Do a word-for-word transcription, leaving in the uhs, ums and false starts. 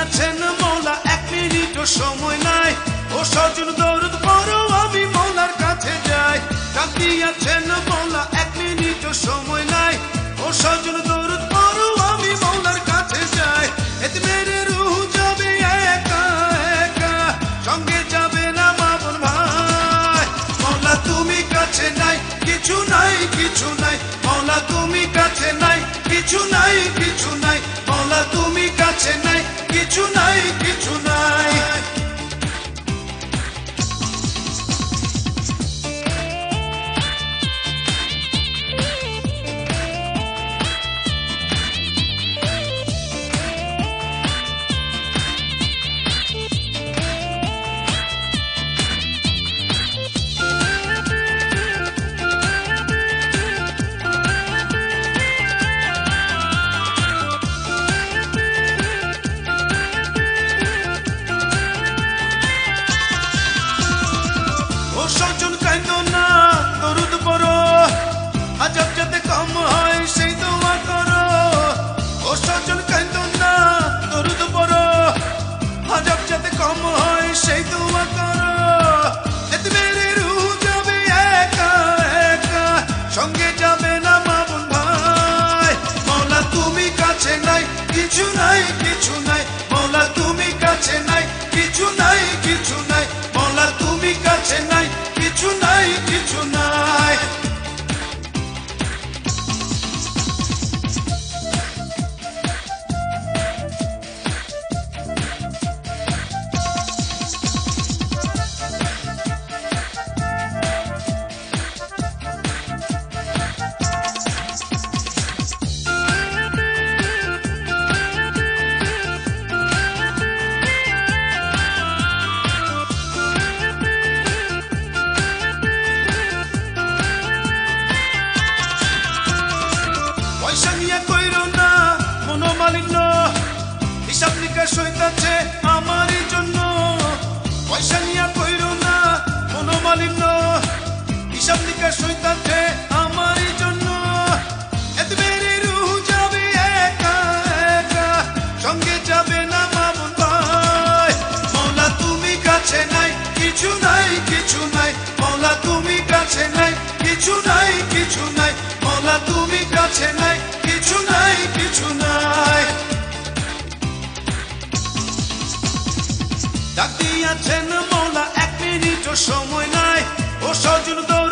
দিয়াছেন মৌলা এক মিনিটও সময় নাই ও সজন দৌড় পড়ো আমি মৌলার কাছে যাই ডাক দিয়াছেন মৌলা এক মিনিটও সময় নাই ও সজন দৌড় পড়ো আমি মৌলার কাছে যাই এতে মেরে রুহ যাবে একা একা সঙ্গে যাবে না মামুন ভাই মৌলা তুমি কাছে নাই কিছু নাই কিছু নাই মৌলা তুমি কাছে নাই কিছু নাই কিছু নাই মৌলা তুমি কাছে নাই কিছু নাই কিছু নাই সজন কাইন্দো না দরুদ পড়ো আজব যাতে কম হয় সেই দোয়া করো ও সজন কাইন্দো না দরুদ পড়ো আজব যাতে কম হয় সেই দোয়া করো এতে মেরে রুহ যাবে একা একা সঙ্গে যাবে না মামুন ভাই মৌলা তুমি কাছে নাই কিছু নাই কিছু নাই মৌলা তুমি কাছে নাই কিছু নাই কিছু নাই মৌলা তুমি কাছে নাই কিছু নাই কিছু নাই পয়সা নিয়ে কইরো না মনোমালিন্য হিসাব নিকাশ হইতাছে আমারই জন্য পয়সা নিয়ে কইরো না মনোমালিন্য হিসাব নিকাশ হইতাছে আমারই জন্য এতে মেরে রুহ যাবে একা একা সঙ্গে যাবে না মামুন ভাই মৌলা তুমি কাছে নাই কিছু নাই কিছু নাই মৌলা তুমি কাছে নাই কিছু নাই কিছু নাই মৌলা তুমি কাছে নাই কিছু নাই কিছু নাই ডাক দিয়াছেন মৌলা এক মিনিটও সময় নাই ও সজন